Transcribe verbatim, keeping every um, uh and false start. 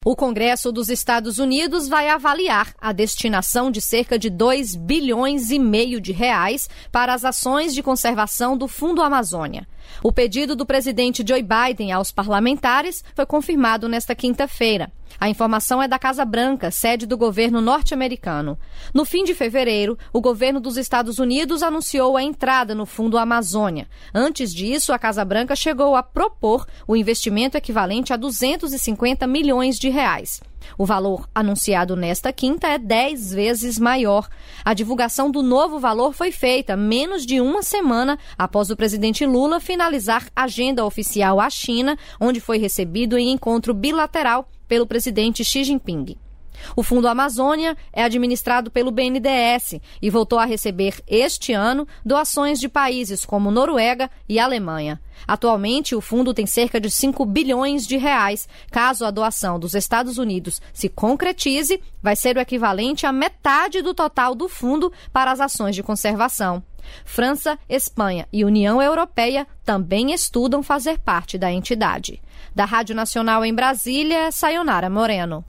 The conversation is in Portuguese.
O Congresso dos Estados Unidos vai avaliar a destinação de cerca de dois bilhões e meio de reais para as ações de conservação do Fundo Amazônia. O pedido do presidente Joe Biden aos parlamentares foi confirmado nesta quinta-feira. A informação é da Casa Branca, sede do governo norte-americano. No fim de fevereiro, o governo dos Estados Unidos anunciou a entrada no Fundo Amazônia. Antes disso, a Casa Branca chegou a propor o investimento equivalente a duzentos e cinquenta milhões de reais. O valor anunciado nesta quinta é dez vezes maior. A divulgação do novo valor foi feita menos de uma semana após o presidente Lula finalizar a agenda oficial à China, onde foi recebido em encontro bilateral pelo presidente Xi Jinping. O Fundo Amazônia é administrado pelo B N D E S e voltou a receber este ano doações de países como Noruega e Alemanha. Atualmente, o fundo tem cerca de cinco bilhões de reais. Caso a doação dos Estados Unidos se concretize, vai ser o equivalente à metade do total do fundo para as ações de conservação. França, Espanha e União Europeia também estudam fazer parte da entidade. Da Rádio Nacional em Brasília, Sayonara Moreno.